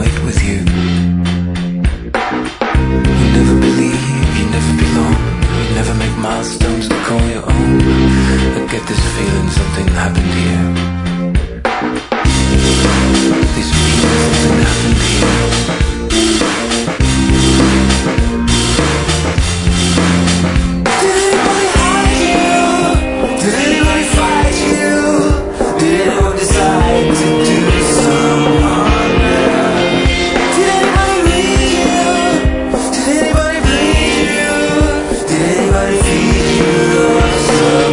right with you. You never believe, you never belong. You never make milestones to call your own. I get this feeling something happened here. This feeling something happened here. Did anybody hide you? Did anybody fight you? Did anyone decide to do some harm? Did anybody read you? Did anybody bleed you? Did anybody feed you? Some